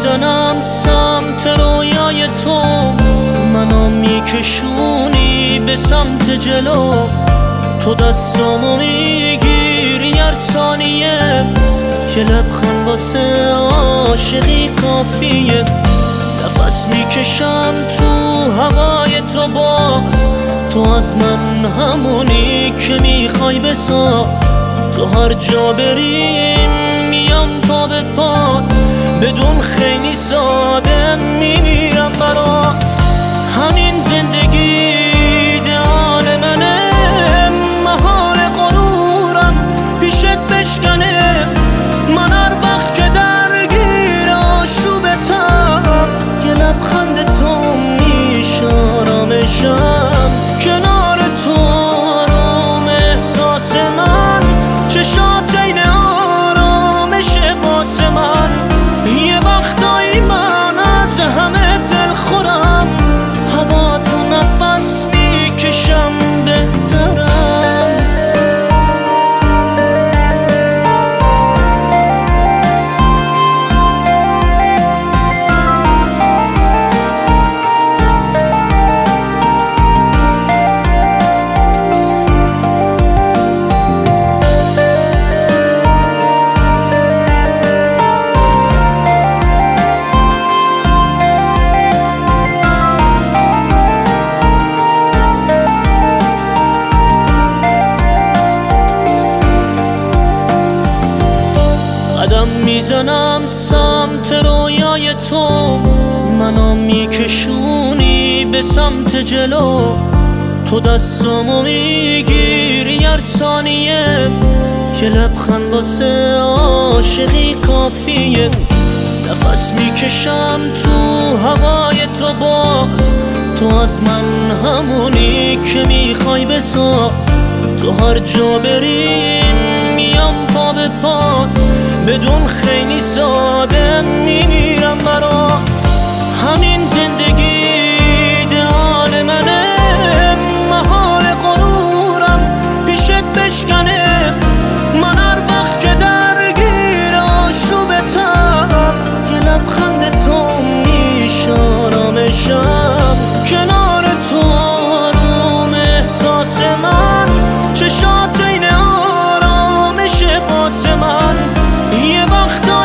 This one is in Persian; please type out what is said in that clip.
میزنم سمت رویای تو، منو میکشونی به سمت جلو. تو دستامو میگیری هر ثانیه، یه لبخند واسه عاشقی کافیه. نفس میکشم تو هوای تو باز، تو از من همونی که میخوای بساز. تو هر جا بریم میام پا به پات، بدون خیلی ساده میمیرم برات. همین زندگی ایدئال منه، محال غرورم پیشت بشکنه. من هر وقت که درگیر آشوبتم، یه لبخند تو میشه آرامشم. کنار تو آروم احساس من، چشات این آرامش واسه من. یه وقتایی من از همه دل خورم، هوا تو نفس میکشم بهترم. قدم میزنم سمت رویای تو، منو میکشونی به سمت جلو. تو دستامو میگیری هر ثانیه، یه لبخند واسه عاشقی کافیه. نفس میکشم تو هوای تو باز، تو از من همونی که میخوای بساز. تو هر جا بریم میام پا به پات، بدون خیلی ساده میمیرم برات. همین زندگی ایدئال منه، محال غرورم پیشت بشکنه. من هر وقت که درگیر آشوبتم، یه لبخند تو میشه آرامشم. کنار تو آروم احساس من، چشات این آرامش واسه من. یه وقت